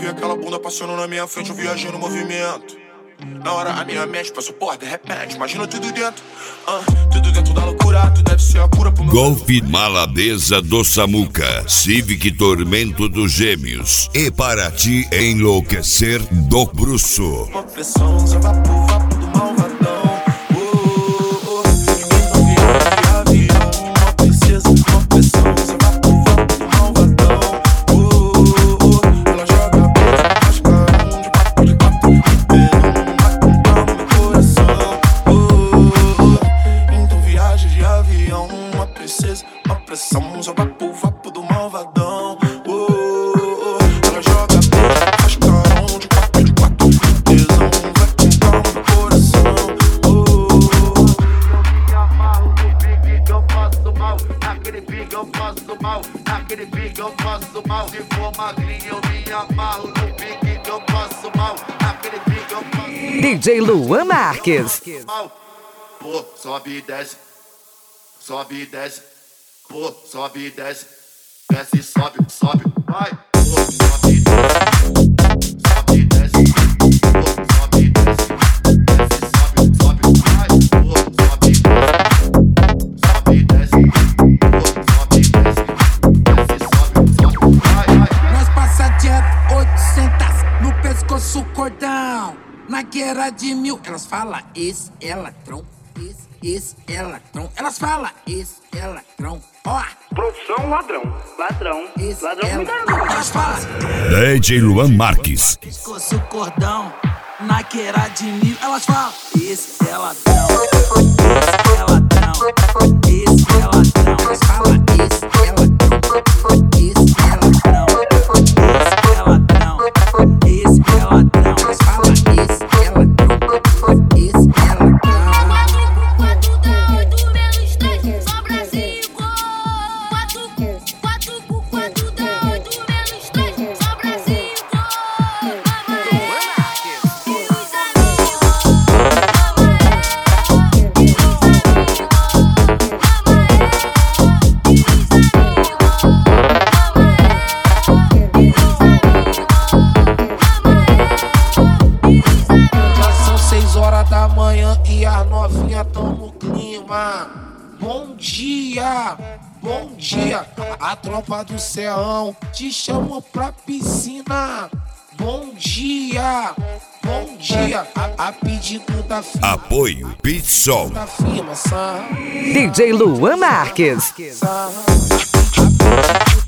vi aquela bunda passando na minha frente, eu viajei no movimento. Na hora a minha mente passou, porra, de repente, imagina tudo dentro. Tudo dentro da loucura, tu deve ser a cura pro meu... Golf Malabeza do Samuca, Civic Tormento dos Gêmeos. E para te enlouquecer do bruço. Uma pressão, só vapo do malvadão. Então viagem de avião, uma princesa, uma pressão, só vapo do malvadão. Ela joga beijo, mascarão, de quatro, uma pressão, só vapo do malvadão. Ela joga beijo, faz carão, de quatro, tesão, vai com calma no coração. Me amarro no pique que eu faço mal, naquele pique eu faço mal, naquele pique eu faço mal. Se for magrinho eu me amarro no pique que eu faço mal, naquele pique eu faço mal. DJ Luan Marques. Pô, sobe e desce. Sobe e desce, pô, sobe e desce, desce e sobe, sobe, vai, pô, sobe e desce, sobe e desce, pô, sobe e desce, desce e sobe, sobe, vai, pô, sobe e desce, sobe e desce, desce e sobe, vai. Nós passa direto 800 no pescoço cordão, na guerra de 1000, elas falam esse é ladrão. Esse é ladrão, elas falam, esse é ladrão, ó. Profissão ladrão, ladrão, Esse ladrão é me dá ladrão, elas falam. DJ Luan Marques. Pescoço cordão, na guerra de 1000, elas falam, esse é ladrão, esse é ladrão, esse é ladrão, elas falam, esse é ladrão, esse é ladrão, esse é ladrão, esse é ladrão, elas falam, esse é ladrão, esse é ladrão. Da manhã e as novinhas tão no clima. Bom dia, a tropa do Serrão te chamou pra piscina. Bom dia, a pedido da firma. Apoio Pitsol. Da firma, DJ Luan Marques. A pedido